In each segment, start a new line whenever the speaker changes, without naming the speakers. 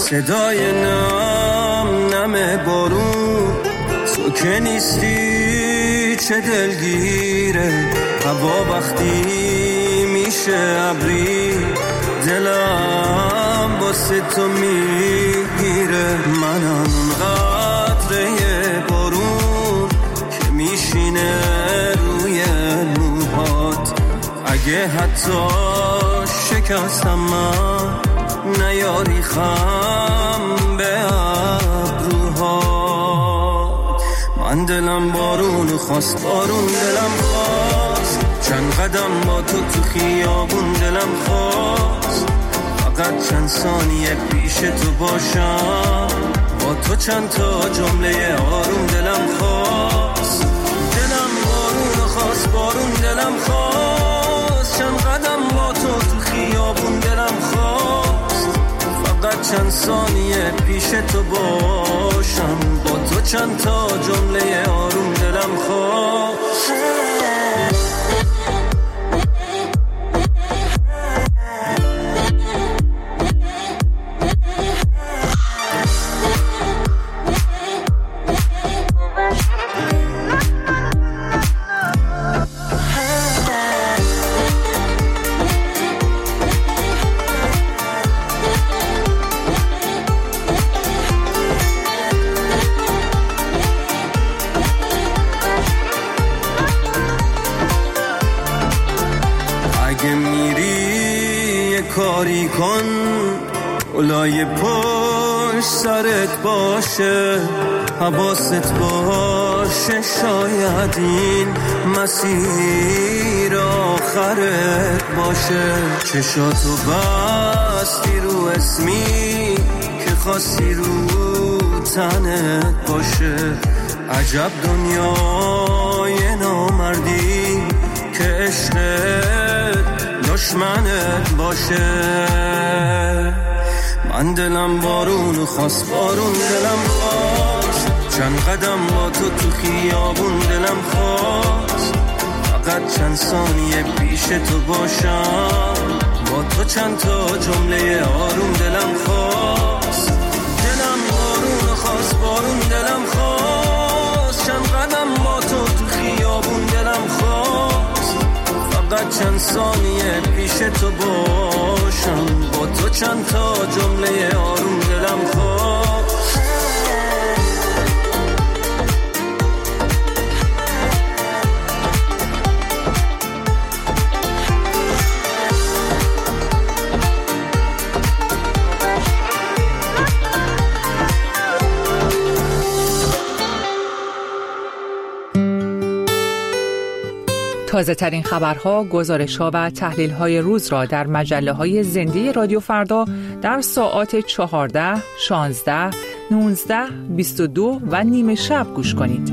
صدای نم بارون، تو که نیستی چه دلگیره. هوا وقتی میشه ابری، دلم واسه تو میگیره. منم اون قطره بارون که میشینه روی موهات. اگه حتی شکستم من، نیاری خم به ابروهات. من دلم بارون خواست، بارون دلم خواست. چند قدم با تو خیابون دلم خواست. فقط چند ثانیه پیش تو باشم، با تو چند تا جمله آروم دلم خواست. دلم بارون خواست، بارون دلم خواست. چند قدم با تو خیابون دلم خواست. فقط چند ثانیه پیش تو باشم، با تو چند تا جمله آروم دلم خواست. کاری کن اولای پشت سرت باشه، حواست باشه. شاید این مسیر آخرت باشه. چشاتو بستی رو اسمی که خاصی رو تنت باشه. عجب دنیای نامردی که عشقت دشمنت باشه. من دلم بارون خواست، بارون دلم خواست. چند قدم با تو خیابون دلم خواست. فقط چند ثانیه پیش تو باشم، با تو چند تا جمله آروم دلم خواست. دلم بارون خواست، بارون دلم خواست. چند قدم با تو خیابون دلم خواست. فقط چند ثانیه پیش تو باشم، با تو چند تا جمله آروم دلم خواست.
تازه ترین خبرها، گزارش‌ها و تحلیل‌های روز را در مجله‌های زنده رادیو فردا در ساعات 14، 16، 19، 22 و نیم شب گوش کنید.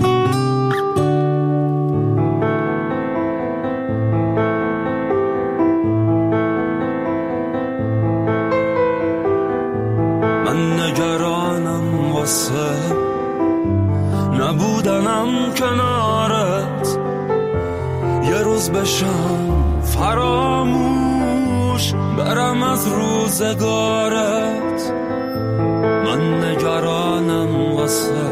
من نگرانم واسه نبودنم کنارت، یه روز بشم فراموش برم از روزگارت. من نگرانم واسه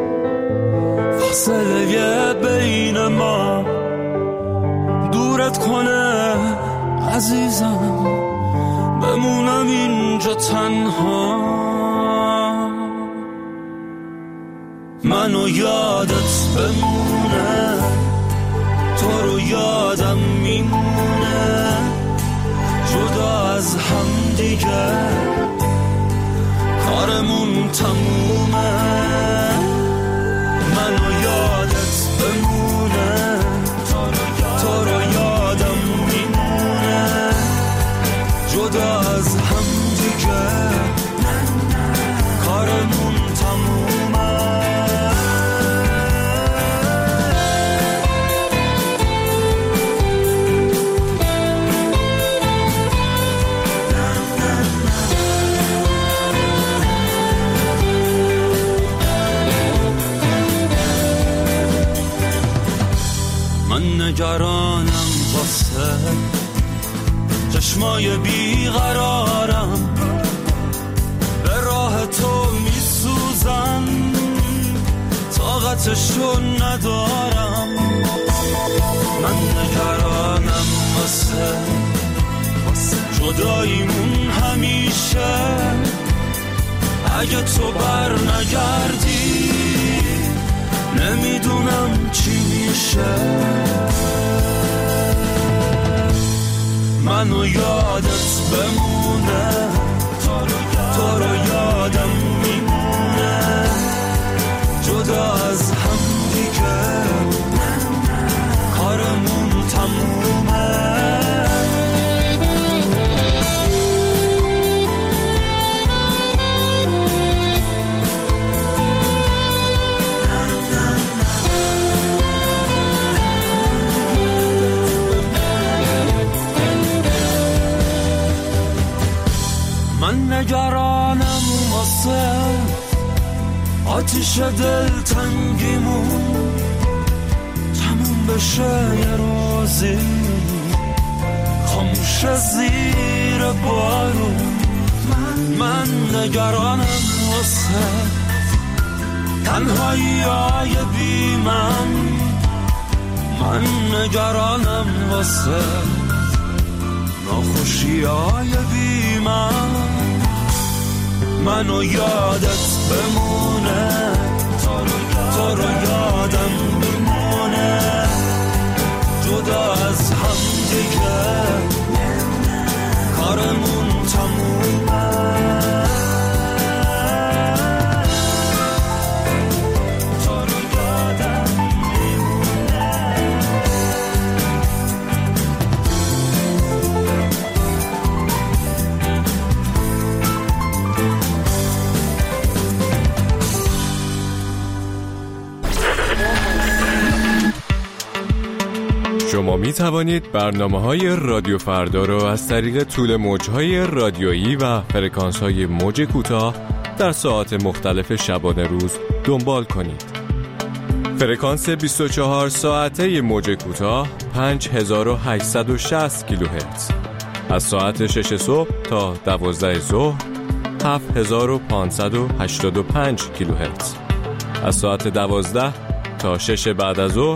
فاصله بین ما دورت کنه عزیزم، بمونم اینجا تنها. منو یادت بمونه، تو رو یادم میمونه، جدا از هم دیگه کارمون تمومه. منو یادت بمونه، تو رو یادم میمونه، جدا از هم دیگه کارمون تمومه. نگرانم واسه چشمای بیقرارم، به طاقتشو ندارم. من نگرانم واسه جداییمون همیشه. اگه تو بر نگردی نمیدونم چی میشه. منو یادت بمونه، تو رو یادم میمونه. جدا از هم دیگه کارمون تمومه. من نگرانم واسه آتیش دلتنگیمون تموم بشه یه روزی، خاموش زیر بارون. من نگرانم واسه تنهایی‌های بی من نگرانم واسه ناخوشی‌های بی منو یادت بمونه، تو رو یادم میمونه. جدا از هم دیگه کارمون تمومه.
شما می توانید برنامه‌های رادیو فردا را از طریق طول موج‌های رادیویی و فرکانس‌های موج کوتاه در ساعات مختلف شبانه روز دنبال کنید. فرکانس 24 ساعته موج کوتاه 5860 کیلوهرتز. از ساعت 6 صبح تا 12 ظهر 7585 کیلوهرتز. از ساعت 12 تا 6 بعد از ظهر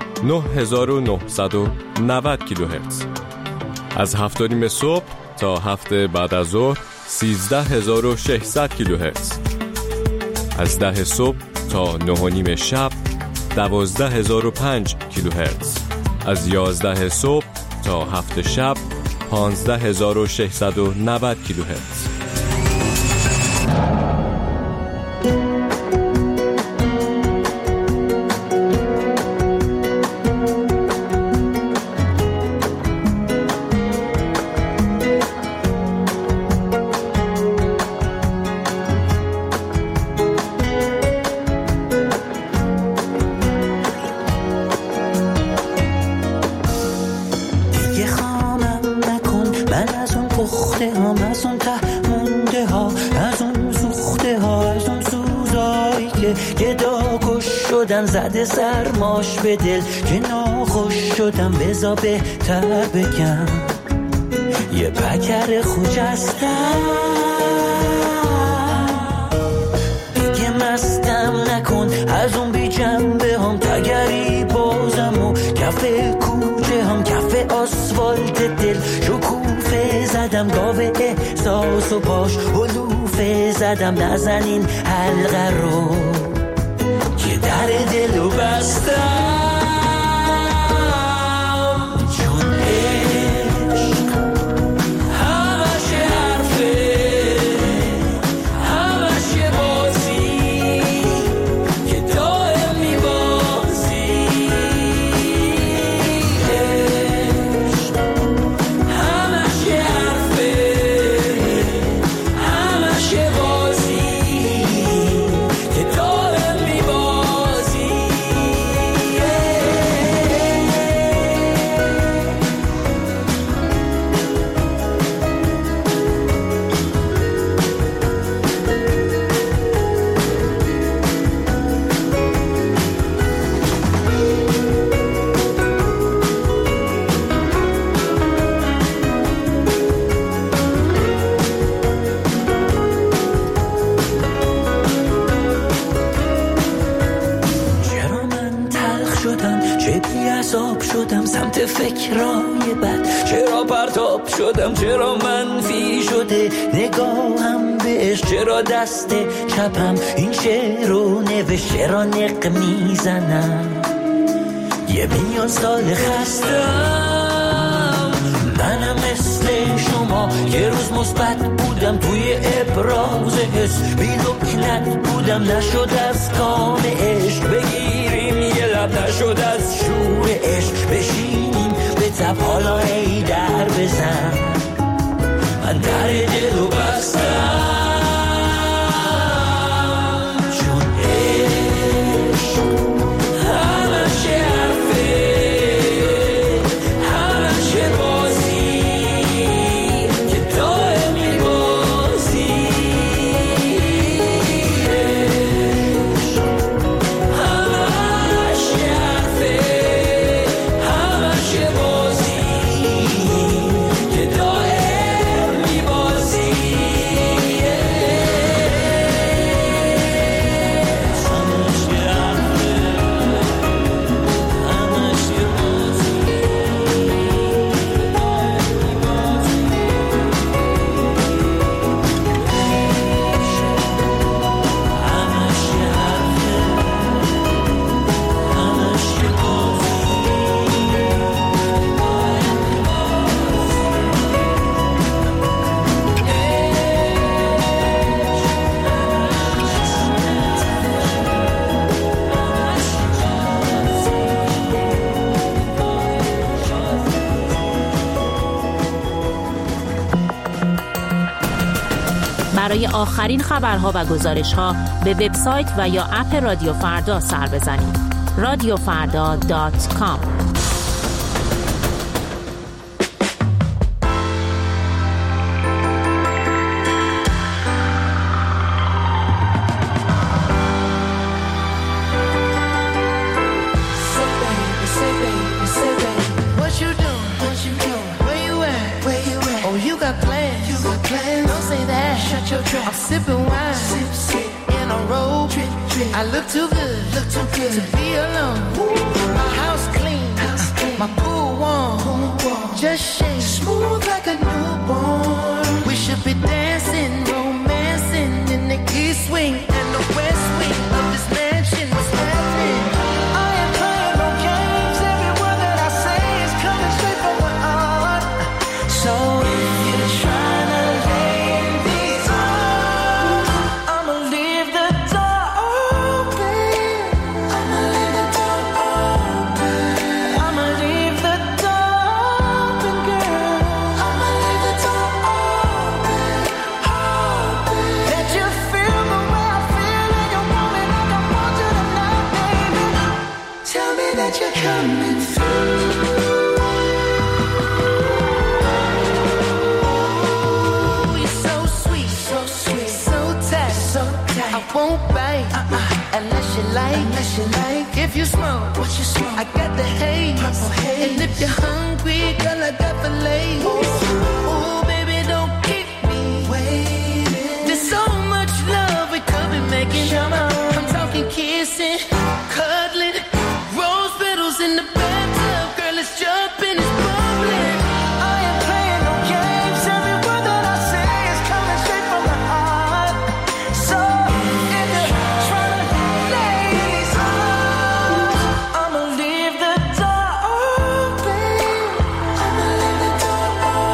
9990 کیلوهرتز. از 7:30 صبح تا 7 بعد از ظهر 13600 کیلوهرتز. از 10 صبح تا 9:30 شب 12005 کیلوهرتز. از 11 صبح تا 7 شب 15690 کیلوهرتز.
زده سرماش به دل که ناخوش شدم، بزا بهتر بگم یه پکر خوجستم. دیگه مستم نکن از اون بی جنبه هم، تگری بازم و کف کوچه هم، کف آسفالت دل شکوفه زدم، گاوه احساس و پاش علوفه زدم. نزنین حلقه رو که در دلو بستم، چون عشق همش حرفه، همش بازی که دائم میبازی. عشق همش حرفه، همش بازی که دائم میبازی. سمت فکرای بد. چرا پرتاب شدم، چرا منفی شده نگاهم بهش، چرا دست چپم این شعر رو نوشت، چرا نق میزنم 1,000,000 سال خستم. منم مثل شما یه روز مثبت بودم توی ابراز حس، بی لکنت بودم نشد از کام عشق بگیریم یه لب، نشد از شور عشق بشینیم به تب، حالا ای در بزن من در دلو بستم. چون عشق همشه حرفه، همشه بازی که دائمی بازی. عشق همشه حرفه، همشه بازی که دائمی بازی.
برای آخرین خبرها و گزارش‌ها به وبسایت و یا اپ رادیو فردا سر بزنید. radiofarda.com.
I'm sipping wine, in a robe. I look too good to be alone. My house clean, my pool warm. Just shake smooth like a newborn. We should be dancing, romancing in the east wing and the west wing of this mansion. What's happening? I ain't playing no games. Every word that I say is coming straight from my heart. So if you're trying to coming through. You're so sweet, so tight. I won't bite unless you like. If you smoke, what you smoke? I got the haze. And if you're hungry, girl, I got the lace. Ooh, baby, don't keep me waiting. There's so much love we could be making. I'm talking kissing, cuddling, rose petals in the bathtub, girl, it's jumping, it's bubbling. I ain't playing no games. Every word that I say is coming straight from the heart. So if you're trying to lace up, I'ma leave the door open. I'ma leave the door open.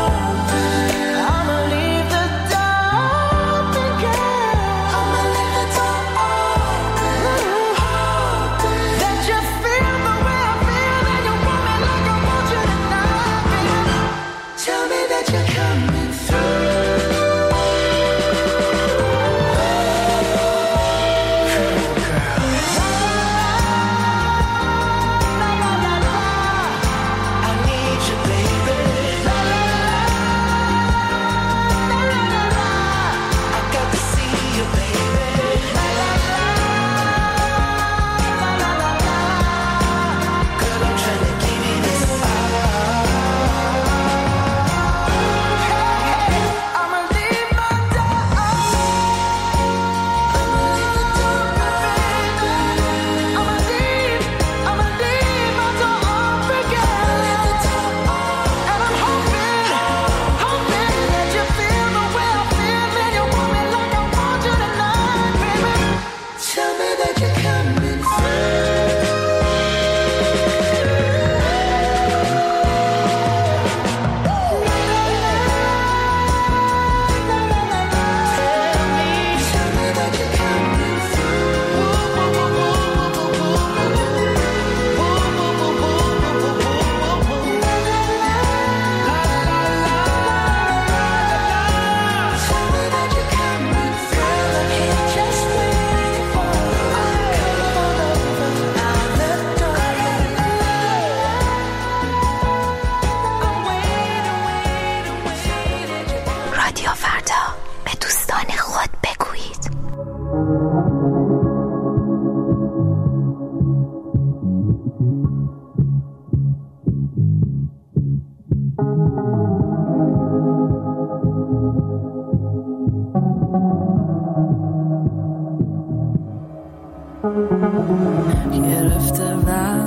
گرفته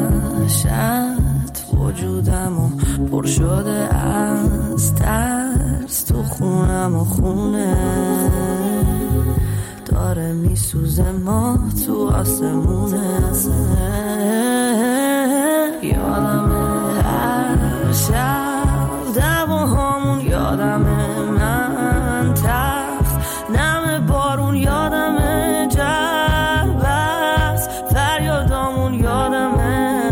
وحشت وجودمو پر شده از ترس، تو خونم و خونه داره میسوزه، ما تو آسمونه. یادمه هر شب دعواهامون، یادمه من تخت نم بارون، یادمه جربست فریادامون، یادمه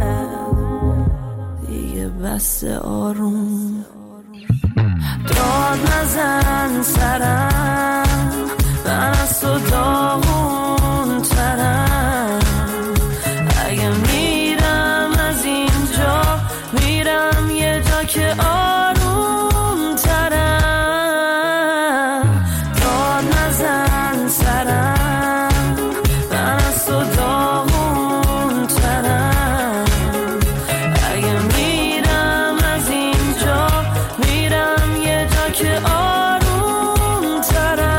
دیگه بس آروم. داد نزن سرم، من از تو داغون ترم، اگه میرم از اینجا میرم یه جا که آروم ترم. داد نزن سرم، من از تو داغون ترم، اگه میرم از اینجا میرم یه جا که آروم ترم.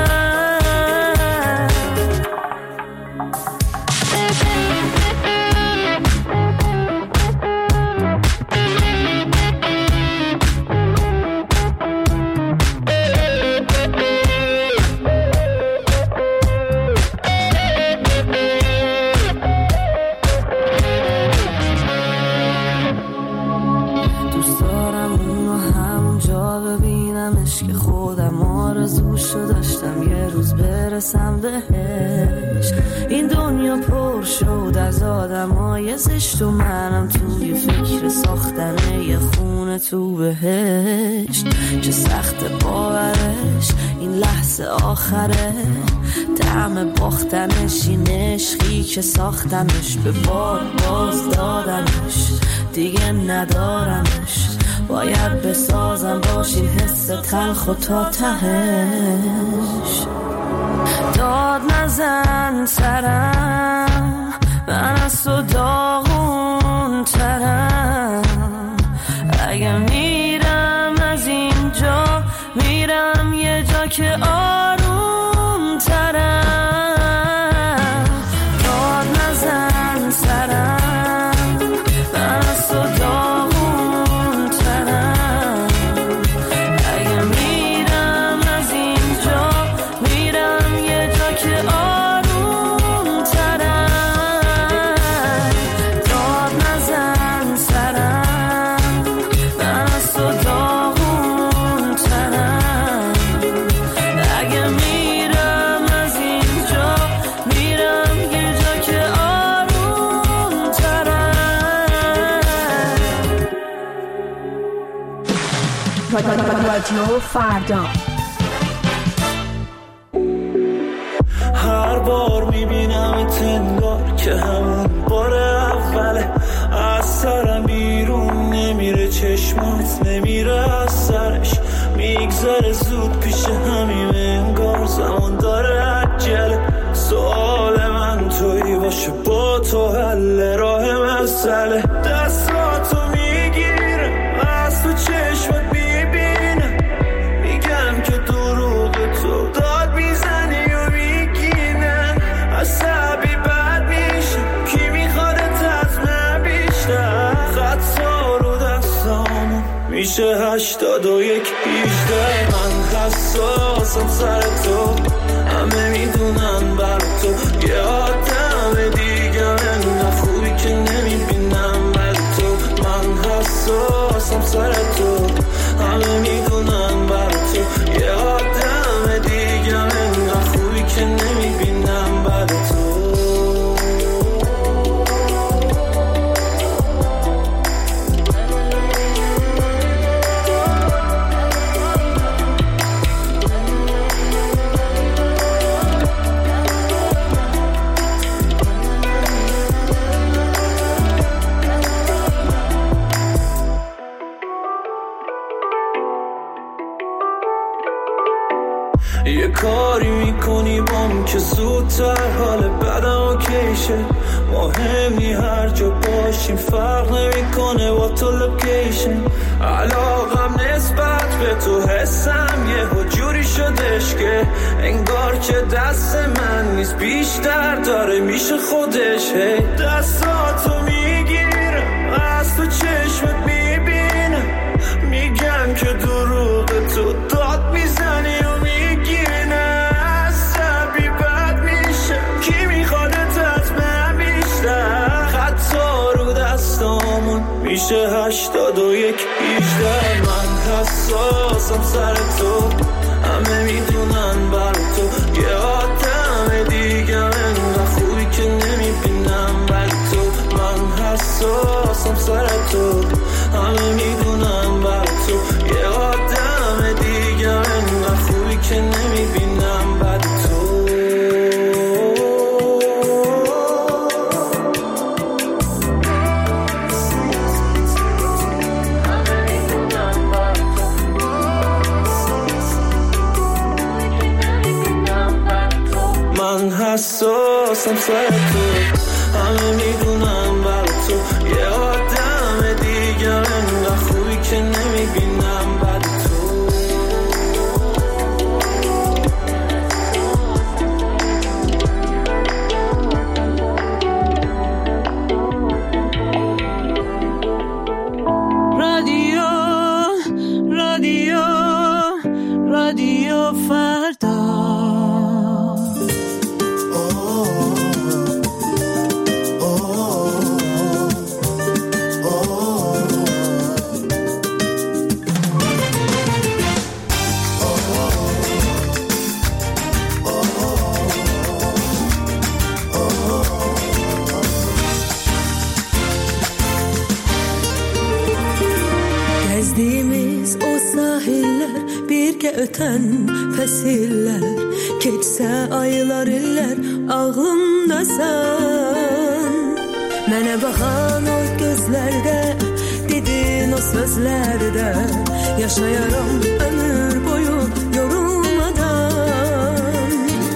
دوست دارم اونو همونجا ببینمش که خودم آرزوشو داشتم یه روز برسم بهش. این دنیا پر شد از آدمای زشت و منم توی فکر ساختن یه خونه تو بهشت. چه سخت باورش این لحظه آخره، طعم باختنش این عشقی که ساختمش، به بار باز دادمش دیگه ندارمش، باید بسازم باش این حس تلخ و تا تهش. داد نزن سرم، من از تو داغون ترم، اگه میرم از اینجا میرم یه جا که آروم ترم. داد نزن سرم، من از تو داغون ترم، اگه میرم از اینجا میرم یه جا که آروم ترم. داد نزن سرم، من از تو داغون ترم، اگه میرم از اینجا میرم یه جا که آروم ترم.
رادیو فردا.
هر بار میبینم انگار که همون بار اوله، از سرم بیرون نمیره، چشمات نمیره از سرش، میگذره زود پیش همیم، انگار زمان داره عجله. سوال من توی باشه با تو حل راه مسئله، دستاتو میگیره از تو چشمت میبینه، میگم که دروغ تو داد میزنی و میگینن، عصبی بد میشه کی میخوادت از من بیشتر، خطا رو دستامون میشه 81 18. من حساسم سر تو، همه میدونن بر تو، یه آدم دیگه انقدر خوبی که نمیبینم بر تو. من حساسم سر تو، همه میدونن بر تو، یه آدم دیگه انقدر خوبی که نمیبینم بر تو. یه کاری میکنی بام که زودتر حال بدم اوکیشه، مهمی هر جا باشیم فرق نمیکنه با تو لوکیشن، علاقم نسبت به تو حسم یه جوری شدش که انگار که دست من نیست بیشتر داره میشه خودش. دستاتو میگیرم از تو چشمت میبینم میگم که دروغ تو داد میزنی و میگی نه عصبی بد میشه کی میخوادت از من بیشتر خطا رو دستامون میشه 81 18. من حساسم سر تو همه میدونن بر تو یه آدم دیگه انقدر خوبی که نمیبینم بر تو. من حساسم سر تو همه میدونن بر تو یه آدم دیگه انقدر خوبی که نمیبینم بر تو. من حساسم سر تو همه میدونم بر تو یه آدم دیگه انقدر خوبی که نمیبینم بر تو.
رادیو فردا.
Gezdiğimiz o sahiller birgə ötən fəsillər keçsə aylar illər ağlımdasan. Mənə baxan o gözlərdə dedin o sözlərdə yaşayaram ömür boyu yorulmadan.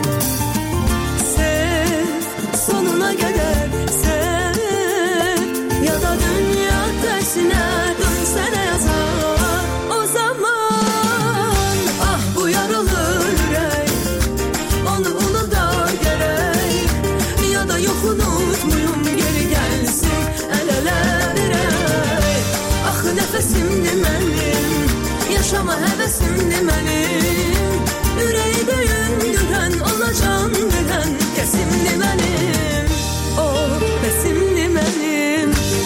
Sev sonuna qədər sev ya da dünya tərsinə dönsənə yazar o zaman. Ah bu yaralı yürək onu unuda gerek ya da yok unutmuyum geri gelsin el ele verək. Ah nəfəsimdir mənim yaşama həvəsimdir mənim ürəyi döyündürən ona can verən kəsimdir mənim o bəsimdir mənim.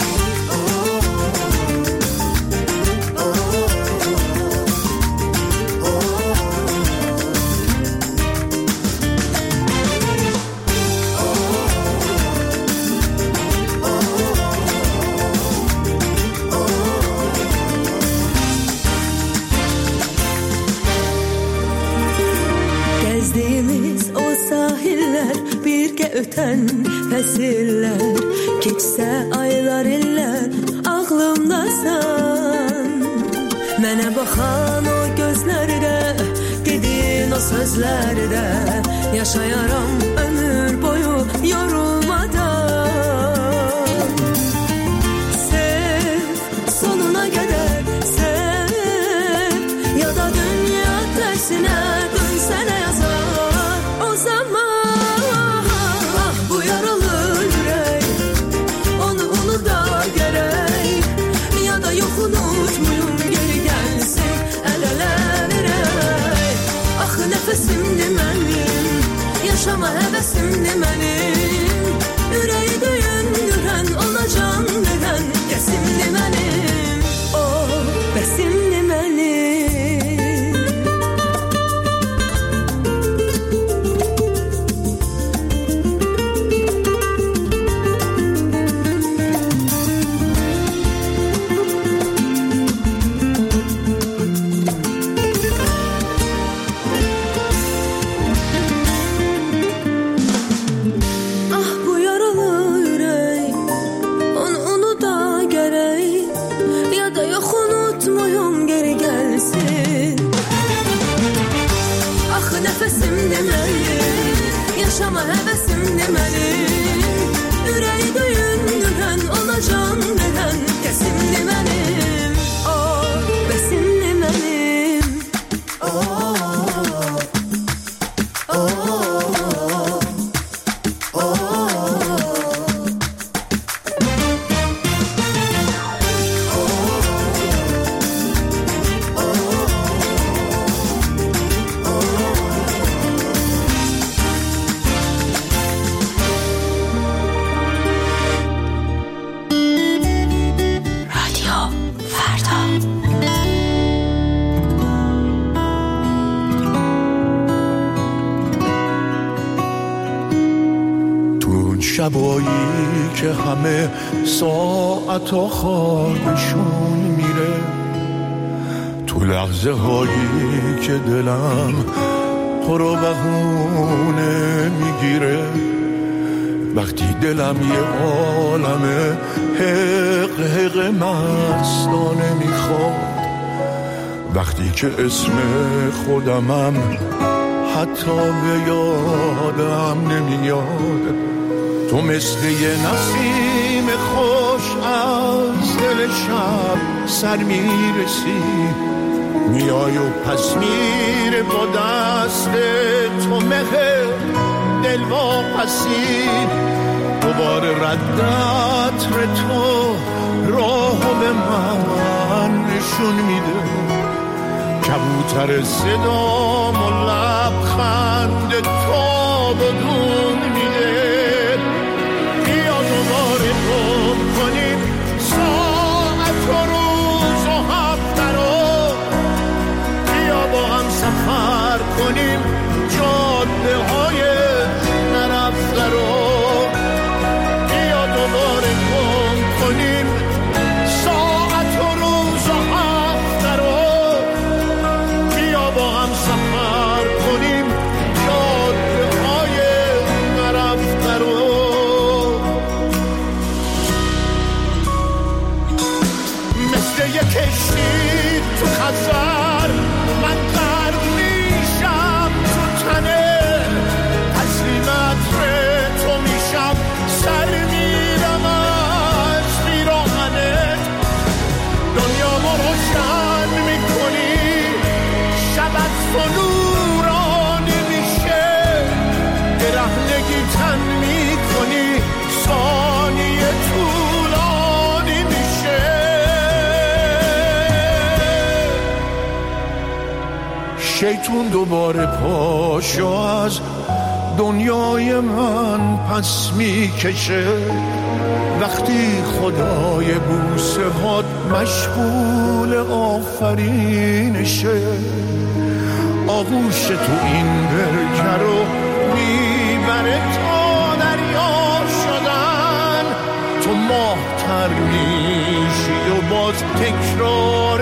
Gezdiğimiz o sahiller birgə ötən fəsillər keçsə aylar illər ağlımdasan. Mənə baxan o gözlərdə dedin o sözlərdə yaşayaram ömür boyu yorulmadan. Sev sonuna qədər sev ya da dünya tərsinə dönsənə yazar o zaman. Ah bu yaralı yürək onu unuda gerek ya da yok unutmuyum geri gelsin el ele verək. Ah nəfəsimdir mənim yaşama həvəsimdir mənim ürəyi döyündürən ona can verən kəsimdir mənim o bəsimdir mənim. Ah bu yaralı yürək onu unuda gerek ya da yok unutmuyum
شبایی که همه ساعتا خوابشون میره، تو لحظه هایی که دلم تو رو بهونه میگیره، وقتی دلم یه عالمه حق حق مستانه میخواد، وقتی که اسم خودمم حتی به یادم نمیاد، تو مثل یه نسیم خوش از دل شب سر میرسی، میای و پس میره با دست تو مهر دل واپسی، دوباره ردت تو راهو به من نشون میده، کبوتر صدام و لبخند تو بدون میده، بیا دوباره گم کنیم ساعت و روز و هفته رو، بیا با هم سفر کنیم جاده های نرفته رو، بیا دوباره گم کنیم ساعت و روز و هفته رو، بیا با هم سفر کنیم جاده های نرفته رو. مثل یک کشتی تو خزر من غرق میشم تو تنه، تسلیمت تو میشم سر میرم از پیراهنت، دنیا ما روشن میکنی شبت تو نورانی میشه، برهنگی تن میکنی ثانیه طولانی میشه، شیطون دوباره پاشو از دنیای من پس میکشه، وقتی خدای بوسه هات مشغول آفرینشه، آغوش تو این برکه رو میبره تا دریا شدن، تو ماه تر میشی و باز تکرار